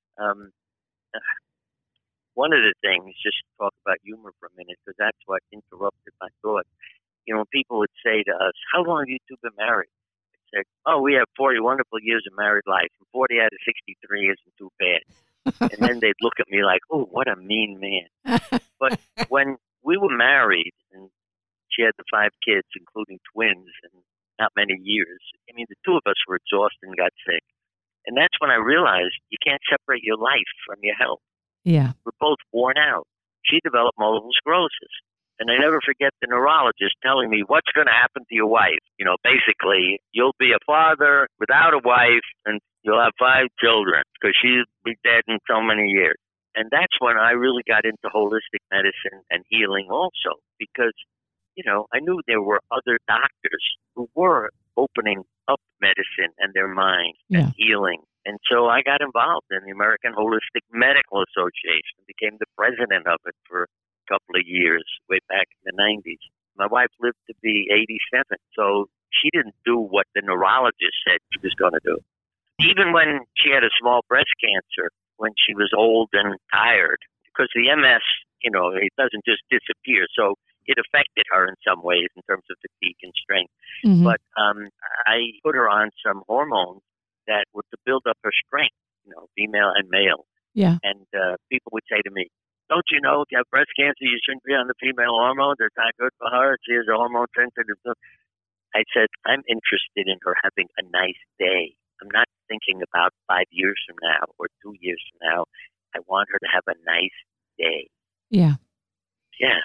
One of the things, just to talk about humor for a minute, because that's what interrupted my thought. When people would say to us, how long have you two been married? Said, oh, we have 40 wonderful years of married life, and 40 out of 63 isn't too bad. And then they'd look at me like, oh, what a mean man. But when we were married, and she had the 5 kids, including twins, and not many years, I mean, the 2 of us were exhausted and got sick. And that's when I realized you can't separate your life from your health. Yeah. We're both worn out. She developed multiple sclerosis. And I never forget the neurologist telling me what's going to happen to your wife. Basically, you'll be a father without a wife and you'll have 5 children because she'll be dead in so many years. And that's when I really got into holistic medicine and healing also because, I knew there were other doctors who were opening up medicine and their mind and healing. And so I got involved in the American Holistic Medical Association, became the president of it for couple of years way back in the 90s. My wife lived to be 87, so she didn't do what the neurologist said she was going to do. Even when she had a small breast cancer, when she was old and tired, because the MS, it doesn't just disappear, so it affected her in some ways in terms of fatigue and strength. Mm-hmm. But I put her on some hormones that were to build up her strength, female and male. Yeah. And people would say to me, don't you know if you have breast cancer, you shouldn't be on the female hormones. It's not good for her. She is a hormone sensitive. I said, I'm interested in her having a nice day. I'm not thinking about 5 years from now or 2 years from now. I want her to have a nice day. Yeah. Yeah.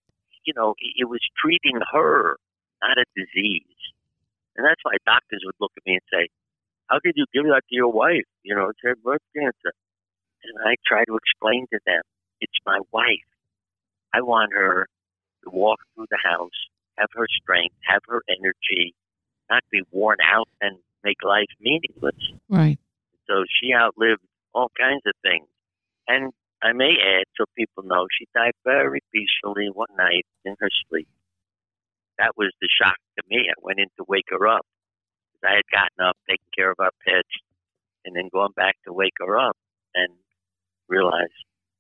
It was treating her, not a disease. And that's why doctors would look at me and say, how did you give that to your wife? She had breast cancer. And I try to explain to them, it's my wife. I want her to walk through the house, have her strength, have her energy, not be worn out and make life meaningless. Right. So she outlived all kinds of things. And I may add, so people know, she died very peacefully one night in her sleep. That was the shock to me. I went in to wake her up. I had gotten up, taken care of our pets, and then gone back to wake her up and realized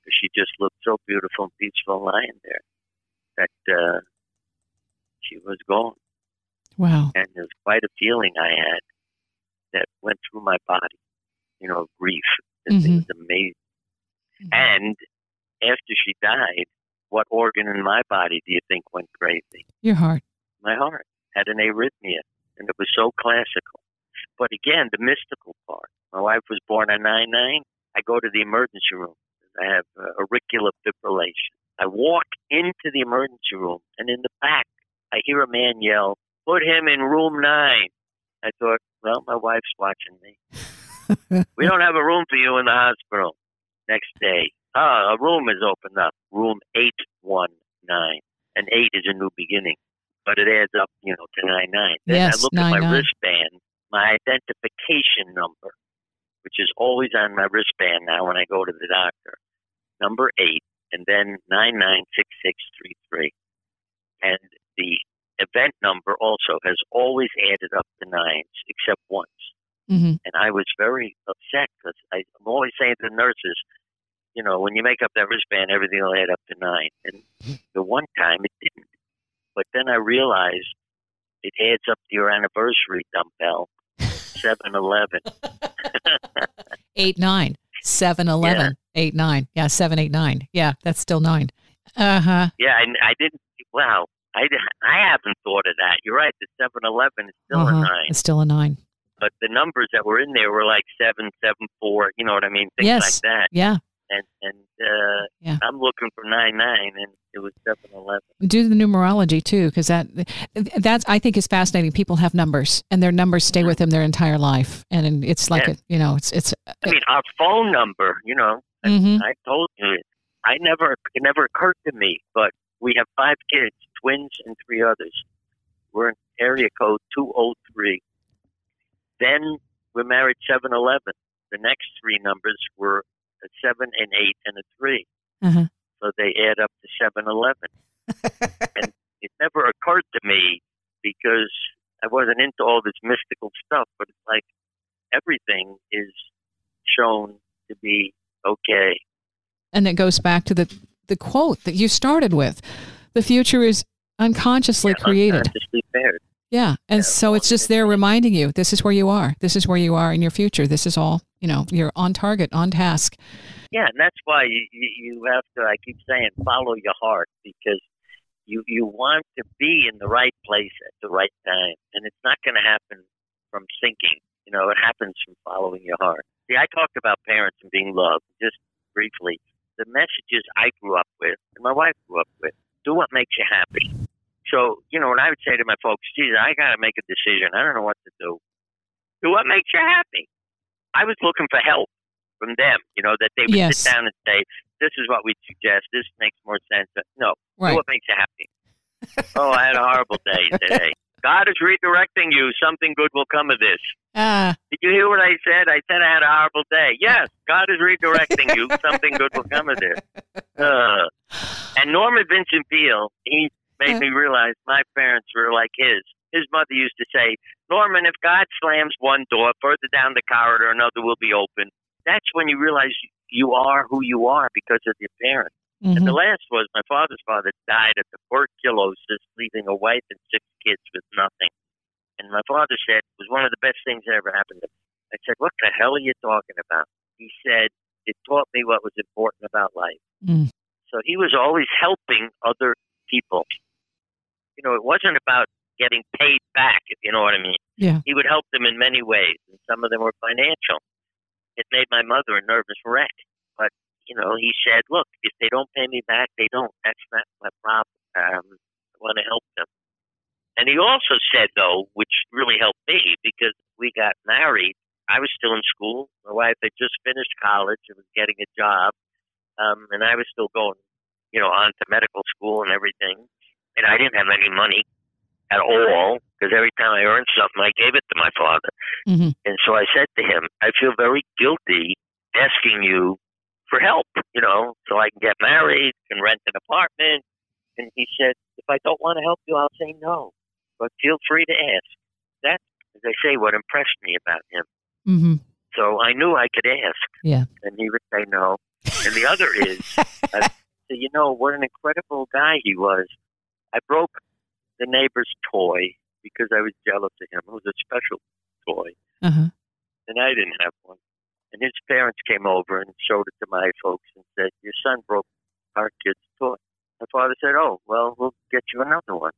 She just looked so beautiful and peaceful lying there that she was gone. Wow. And there was quite a feeling I had that went through my body, grief. It was amazing. And after she died, what organ in my body do you think went crazy? Your heart. My heart had an arrhythmia, and it was so classical. But again, the mystical part. My wife was born on 9/9. I go to the emergency room. I have auricular fibrillation. I walk into the emergency room, and in the back, I hear a man yell, "Put him in room 9." I thought, well, my wife's watching me. We don't have a room for you in the hospital. Next day, a room is opened up, room 819. And 8 is a new beginning, but it adds up, to 99. Then Yes, I look 99. at my wristband, my identification number, which is always on my wristband now when I go to the doctor. Number 8, and then 996633. And the event number also has always added up to 9s, except once. Mm-hmm. And I was very upset because I'm always saying to the nurses, when you make up that wristband, everything will add up to 9. And the one time it didn't. But then I realized it adds up to your anniversary dumbbell, 7/11. 8/9, 7/11, 8/9. Yeah, 7/8/9. Yeah, that's still 9. Uh-huh. Yeah, and I didn't. Wow, I haven't thought of that. You're right. The 7/11 is still a 9. It's still a 9. But the numbers that were in there were like 7, 7, 4. You know what I mean? Things Yes. like that. Yeah. And I'm looking for 9/9, and it was 7/11. Do the numerology too, because that's I think is fascinating. People have numbers, and their numbers stay with them their entire life, and it's like it's. I mean, our phone number. I told you, it never occurred to me, but we have 5 kids, twins, and 3 others. We're in area code 203. Then we're married 7/11. The next 3 numbers were a 7, an 8, and a 3. Uh-huh. So they add up to 7/11. And it never occurred to me because I wasn't into all this mystical stuff, but it's like everything is shown to be okay. And it goes back to the quote that you started with. The future is unconsciously created. Unconsciously paired. Yeah. And so it's just there reminding you, this is where you are. This is where you are in your future. This is all, you're on target, on task. Yeah, and that's why you have to, I keep saying, follow your heart, because you want to be in the right place at the right time. And it's not going to happen from thinking. It happens from following your heart. See, I talked about parents and being loved just briefly. The messages I grew up with and my wife grew up with, do what makes you happy. So, when I would say to my folks, geez, I got to make a decision. I don't know what to do. Do what makes you happy. I was looking for help from them, that they would sit down and say, this is what we suggest. This makes more sense. No, do what makes you happy. Oh, I had a horrible day today. God is redirecting you. Something good will come of this. Did you hear what I said? I said I had a horrible day. Yes, God is redirecting you. Something good will come of this. And Norman Vincent Peale, he made me realize my parents were like his. His mother used to say, Norman, if God slams one door, further down the corridor, another will be open. That's when you realize you are who you are because of your parents. Mm-hmm. And the last was my father's father died of tuberculosis, leaving a wife and 6 kids with nothing. And my father said it was one of the best things that ever happened to me. I said, what the hell are you talking about? He said, it taught me what was important about life. Mm. So he was always helping other people. It wasn't about getting paid back, if you know what I mean. Yeah. He would help them in many ways, and some of them were financial. It made my mother a nervous wreck. But, he said, look, if they don't pay me back, they don't. That's not my problem. I want to help them. And he also said, though, which really helped me, because we got married, I was still in school. My wife had just finished college and was getting a job. And I was still going, on to medical school and everything. And I didn't have any money at all, because every time I earned something, I gave it to my father. Mm-hmm. And so I said to him, I feel very guilty asking you for help, so I can get married, can rent an apartment. And he said, if I don't want to help you, I'll say no. But feel free to ask. That's, as I say, what impressed me about him. Mm-hmm. So I knew I could ask. Yeah. And he would say no. And the other is, you know, what an incredible guy he was. I broke the neighbor's toy because I was jealous of him. It was a special toy. Uh-huh. And I didn't have one. And his parents came over and showed it to my folks and said, your son broke our kid's toy. My father said, oh, well, we'll get you another one.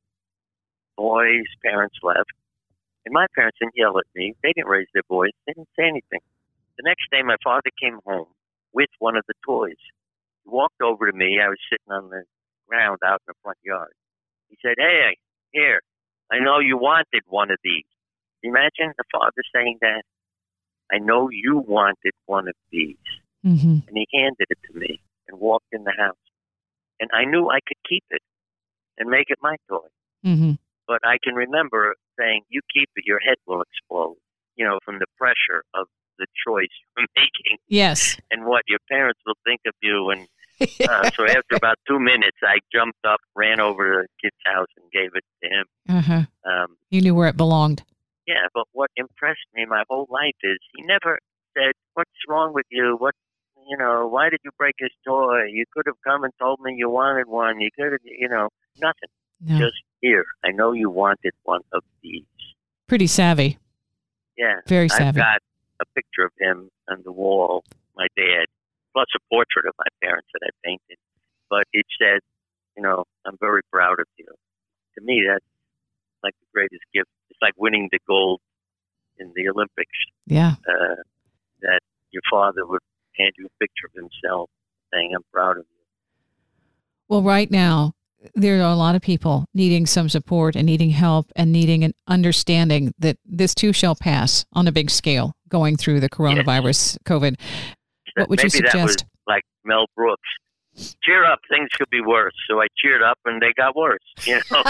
Boy's parents left. And my parents didn't yell at me. They didn't raise their voice. They didn't say anything. The next day, my father came home with one of the toys. He walked over to me. I was sitting on the ground out in the front yard. He said, hey, here, I know you wanted one of these. Imagine the father saying that. I know you wanted one of these. Mm-hmm. And he handed it to me and walked in the house. And I knew I could keep it and make it my toy. Mm-hmm. But I can remember saying, you keep it, your head will explode, you know, from the pressure of the choice you're making. Yes. And what your parents will think of you. And so after about 2 minutes, I jumped up, ran over to the kid's house and gave it to him. Uh-huh. You knew where it belonged. Yeah, but what impressed me my whole life is he never said, what's wrong with you? What, you know, why did you break his toy? You could have come and told me you wanted one. You could have, you know, nothing. No. Just here. I know you wanted one of these. Pretty savvy. Yeah. Very savvy. I've got a picture of him on the wall, my dad, plus a portrait of my parents that I painted. But it said, you know, I'm very proud of you. To me, that's like the greatest gift. It's like winning the gold in the Olympics. Yeah. That your father would hand you a picture of himself saying, I'm proud of you. Well, right now, there are a lot of people needing some support and needing help and needing an understanding that this too shall pass on a big scale going through the coronavirus, COVID. What would you suggest? That was like Mel Brooks. Cheer up, things could be worse. So I cheered up and they got worse. You know,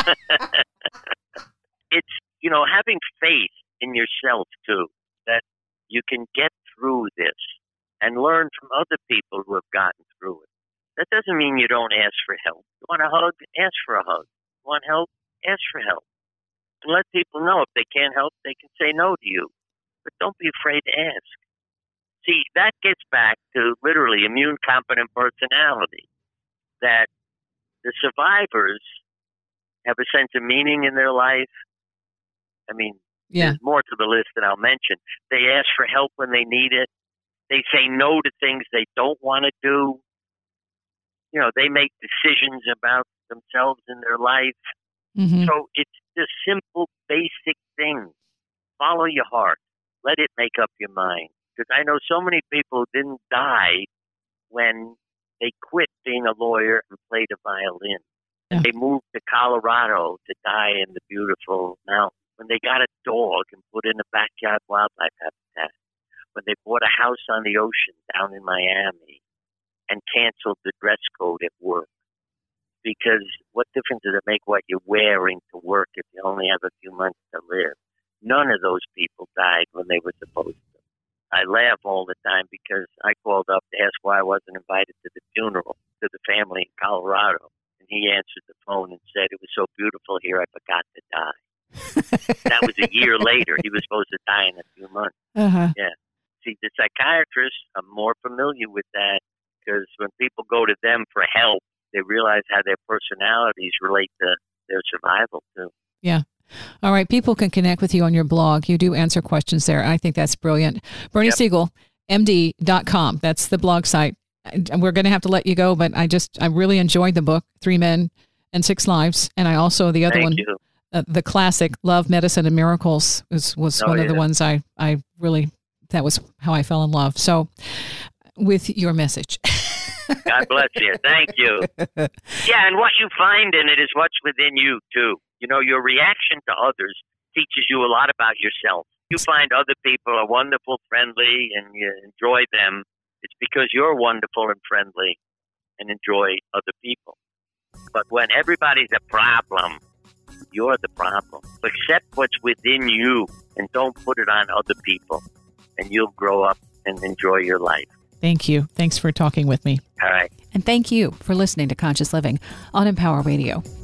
it's, you know, having faith in yourself too, that you can get through this and learn from other people who have gotten through it. That doesn't mean you don't ask for help. You want a hug? Ask for a hug. You want help? Ask for help. And let people know if they can't help, they can say no to you. But don't be afraid to ask. See, that gets back to literally immune competent personality, that the survivors have a sense of meaning in their life. I mean, there's more to the list that I'll mention. They ask for help when they need it. They say no to things they don't want to do. You know, they make decisions about themselves and their life. Mm-hmm. So it's the simple, basic thing. Follow your heart. Let it make up your mind. Because I know so many people didn't die when they quit being a lawyer and played a violin. And they moved to Colorado to die in the beautiful mountains. When they got a dog and put in a backyard wildlife habitat. When they bought a house on the ocean down in Miami and canceled the dress code at work. Because what difference does it make what you're wearing to work if you only have a few months to live? None of those people died when they were supposed to. I laugh all the time because I called up to ask why I wasn't invited to the funeral to the family in Colorado. And he answered the phone and said, it was so beautiful here, I forgot to die. That was a year later. He was supposed to die in a few months. Uh-huh. Yeah. See, the psychiatrists are more familiar with that because when people go to them for help, they realize how their personalities relate to their survival, too. Yeah. All right. People can connect with you on your blog. You do answer questions there. I think that's brilliant. Bernie Siegel, MD.com. That's the blog site. And we're going to have to let you go, but I really enjoyed the book, 3 Men and 6 Lives. And I also, the other Thank one, you. The classic, Love, Medicine, and Miracles was one of the ones I really, that was how I fell in love. So with your message. God bless you. Thank you. Yeah, and what you find in it is what's within you, too. You know, your reaction to others teaches you a lot about yourself. You find other people are wonderful, friendly, and you enjoy them. It's because you're wonderful and friendly and enjoy other people. But when everybody's a problem, you're the problem. Accept what's within you and don't put it on other people. And you'll grow up and enjoy your life. Thank you. Thanks for talking with me. All right. And thank you for listening to Conscious Living on Empower Radio.